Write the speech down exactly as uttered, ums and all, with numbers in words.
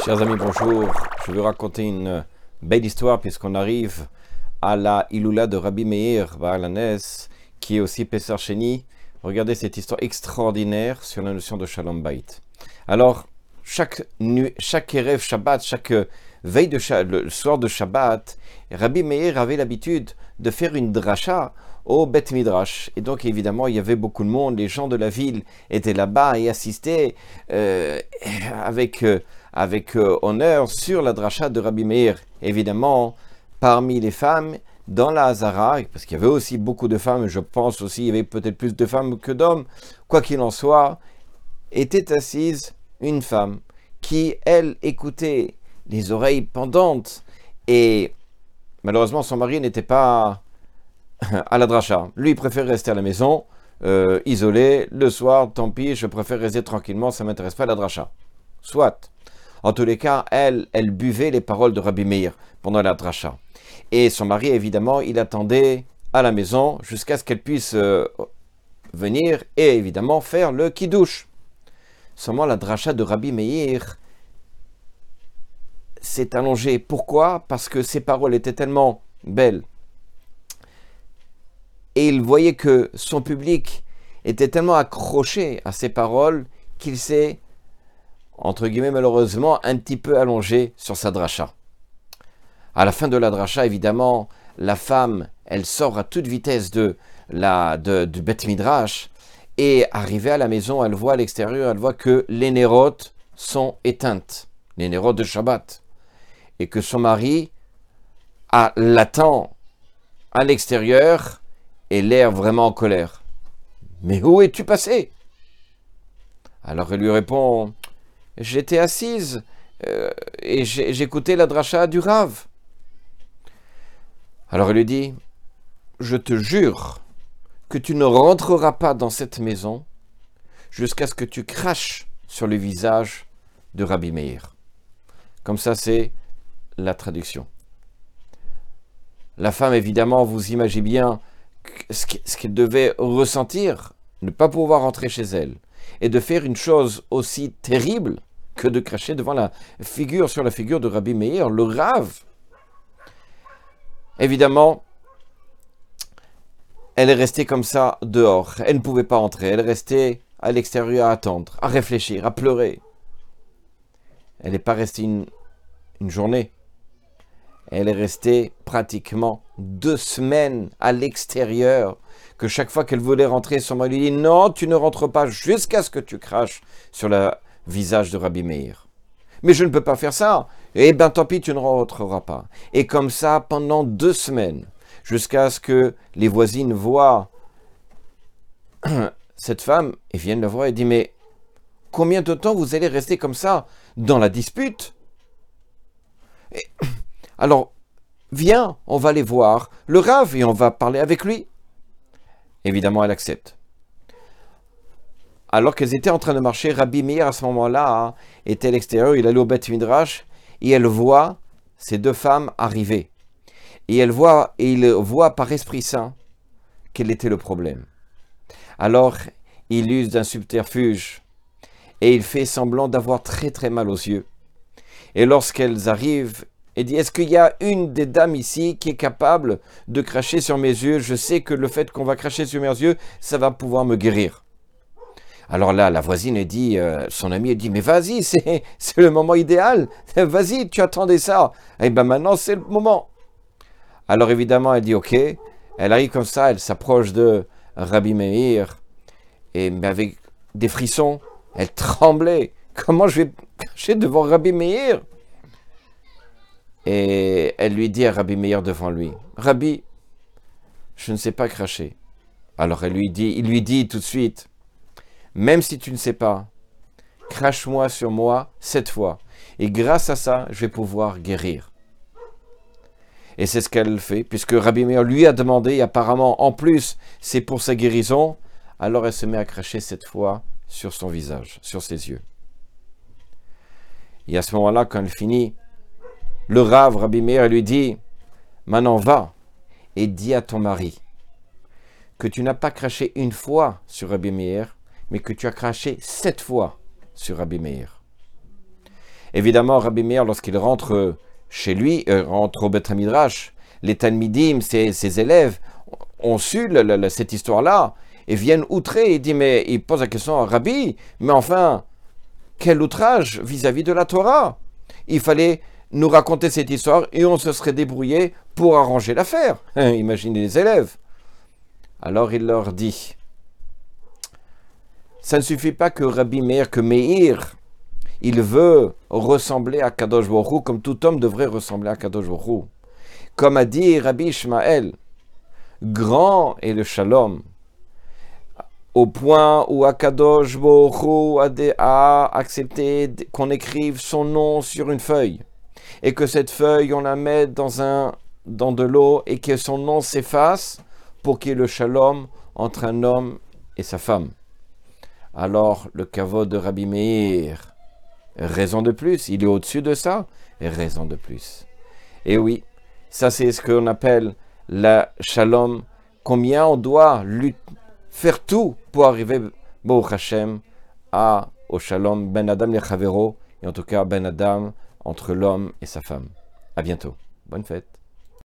Chers amis, bonjour. Je vais vous raconter une belle histoire puisqu'on arrive à la Iloula de Rabbi Meir Baal HaNes, qui est aussi Pesar Sheni. Regardez cette histoire extraordinaire sur la notion de Shalom Bayit. Alors, chaque nuit, chaque Erev Shabbat, chaque veille de Shabbat, le soir de Shabbat, Rabbi Meir avait l'habitude de faire une dracha au Beth Midrash. Et donc, évidemment, il y avait beaucoup de monde. Les gens de la ville étaient là-bas et assistaient euh, avec... Euh, avec euh, honneur sur la dracha de Rabbi Meir. Évidemment, parmi les femmes, dans la Hazara, parce qu'il y avait aussi beaucoup de femmes, je pense aussi, il y avait peut-être plus de femmes que d'hommes, quoi qu'il en soit, était assise une femme qui, elle, écoutait les oreilles pendantes, et malheureusement, son mari n'était pas à la dracha. Lui, il préfère rester à la maison, euh, isolé, le soir, tant pis, je préfère rester tranquillement, ça ne m'intéresse pas la dracha. Soit. En tous les cas, elle, elle buvait les paroles de Rabbi Meir pendant la dracha. Et son mari, évidemment, il attendait à la maison jusqu'à ce qu'elle puisse euh, venir et évidemment faire le kiddush. Seulement la dracha de Rabbi Meir s'est allongée. Pourquoi? Parce que ses paroles étaient tellement belles. Et il voyait que son public était tellement accroché à ses paroles qu'il s'est entre guillemets, malheureusement, un petit peu allongé sur sa dracha. À la fin de la dracha, évidemment, la femme, elle sort à toute vitesse de la, de, du Beth Midrash, et arrivée à la maison, elle voit à l'extérieur, elle voit que les nérotes sont éteintes, les nérotes de Shabbat, et que son mari a, l'attend à l'extérieur, et l'air vraiment en colère. « Mais où es-tu passé ?» Alors elle lui répond... J'étais assise euh, et j'écoutais la dracha du Rav. Alors il lui dit, je te jure que tu ne rentreras pas dans cette maison jusqu'à ce que tu craches sur le visage de Rabbi Meir. Comme ça, c'est la traduction. La femme, évidemment, vous imaginez bien ce qu'elle devait ressentir, ne pas pouvoir rentrer chez elle, et de faire une chose aussi terrible que de cracher devant la figure, sur la figure de Rabbi Meir, le Rav. Évidemment, elle est restée comme ça dehors. Elle ne pouvait pas entrer. Elle est restée à l'extérieur à attendre, à réfléchir, à pleurer. Elle n'est pas restée une, une journée. Elle est restée pratiquement deux semaines à l'extérieur, que chaque fois qu'elle voulait rentrer, son mari lui dit « Non, tu ne rentres pas jusqu'à ce que tu craches sur le visage de Rabbi Meir. » « Mais je ne peux pas faire ça. » « Eh bien, tant pis, tu ne rentreras pas. » Et comme ça, pendant deux semaines, jusqu'à ce que les voisines voient cette femme et viennent la voir et disent « Mais combien de temps vous allez rester comme ça dans la dispute ?» et, Alors, viens, on va aller voir le Rav et on va parler avec lui. Évidemment, elle accepte. Alors qu'elles étaient en train de marcher, Rabbi Meir, à ce moment-là, était à l'extérieur, il allait au Beth Midrash, et elle voit ces deux femmes arriver. Et elle voit, et il voit par Esprit Saint quel était le problème. Alors, il use d'un subterfuge, et il fait semblant d'avoir très très mal aux yeux. Et lorsqu'elles arrivent, il dit, est-ce qu'il y a une des dames ici qui est capable de cracher sur mes yeux? Je sais que le fait qu'on va cracher sur mes yeux, ça va pouvoir me guérir. Alors là, la voisine dit, euh, son amie, elle dit, mais vas-y, c'est, c'est le moment idéal. Vas-y, tu attendais ça. Et bien maintenant, c'est le moment. Alors évidemment, elle dit, ok. Elle arrive comme ça, elle s'approche de Rabbi Meir. Et mais avec des frissons, elle tremblait. Comment je vais cracher devant Rabbi Meir? Et elle lui dit à Rabbi Meir devant lui, Rabbi, je ne sais pas cracher. Alors elle lui dit, il lui dit tout de suite, même si tu ne sais pas, crache-moi sur moi cette fois. Et grâce à ça, je vais pouvoir guérir. Et c'est ce qu'elle fait, puisque Rabbi Meir lui a demandé, et apparemment, en plus, c'est pour sa guérison, alors elle se met à cracher cette fois sur son visage, sur ses yeux. Et à ce moment-là, quand elle finit, le Rav, Rabbi Meir, lui dit, maintenant va et dis à ton mari que tu n'as pas craché une fois sur Rabbi Meir, mais que tu as craché sept fois sur Rabbi Meir. Évidemment, Rabbi Meir, lorsqu'il rentre chez lui, euh, rentre au Beth Midrash, les Talmidim, ses, ses élèves, ont su le, le, cette histoire-là, et viennent outrer, et dit, mais il pose la question à Rabbi, mais enfin, quel outrage vis-à-vis de la Torah. Il fallait nous raconter cette histoire, et on se serait débrouillé pour arranger l'affaire. Imaginez les élèves. Alors il leur dit, ça ne suffit pas que Rabbi Meir, que Meir, il veut ressembler à Kadosh Baruch Hu, comme tout homme devrait ressembler à Kadosh Baruch Hu. Comme a dit Rabbi Ishmael, grand est le shalom, au point où Akadosh Baruch Hu a accepté qu'on écrive son nom sur une feuille, et que cette feuille, on la mette dans, un, dans de l'eau, et que son nom s'efface, pour qu'il y ait le shalom entre un homme et sa femme. Alors, le kavod de Rabbi Meir, raison de plus, il est au-dessus de ça, et raison de plus. Et oui, ça c'est ce qu'on appelle la shalom, combien on doit lutter, faire tout pour arriver, Baruch Hashem, à, au shalom ben Adam le Chavero, et en tout cas ben Adam entre l'homme et sa femme. À bientôt. Bonne fête.